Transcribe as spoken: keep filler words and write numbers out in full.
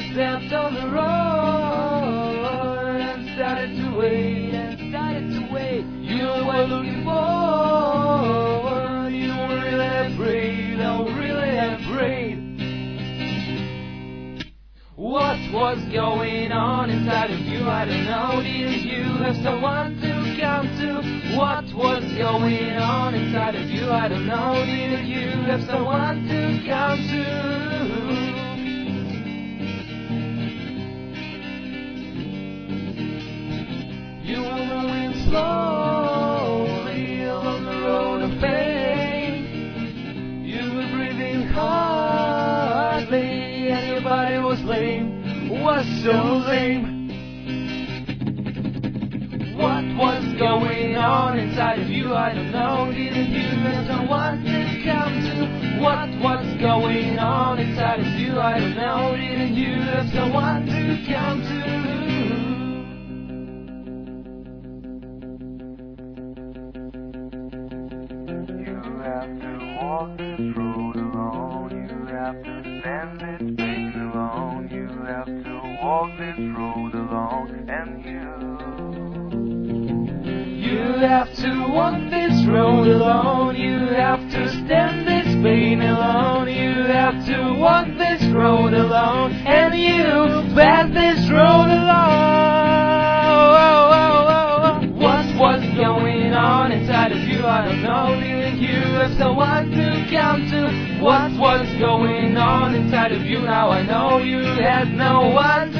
stepped on the road and started to wait, and started to wait. You were looking forward, you were really afraid, oh really afraid. What was going on inside of you? I don't know. Did you have someone to come to? What was going on inside of you? I don't know. Did you have someone to come to? You were moving slowly along the road of pain. You were breathing hardly, and your body was lame, was so lame. What was going on inside of you? I don't know. Didn't you have someone to come to? What was going on inside of you? I don't know. Didn't you have someone to come to? Walk this road alone, you have to stand this pain alone, you have to walk this road alone, and you You have to walk this road alone, you have to stand this pain alone, you have to walk this road alone, and you bear this road alone. What was going on inside of you? I don't know. Didn't you have someone to come to? What was going on inside of you? Now I know you had no one to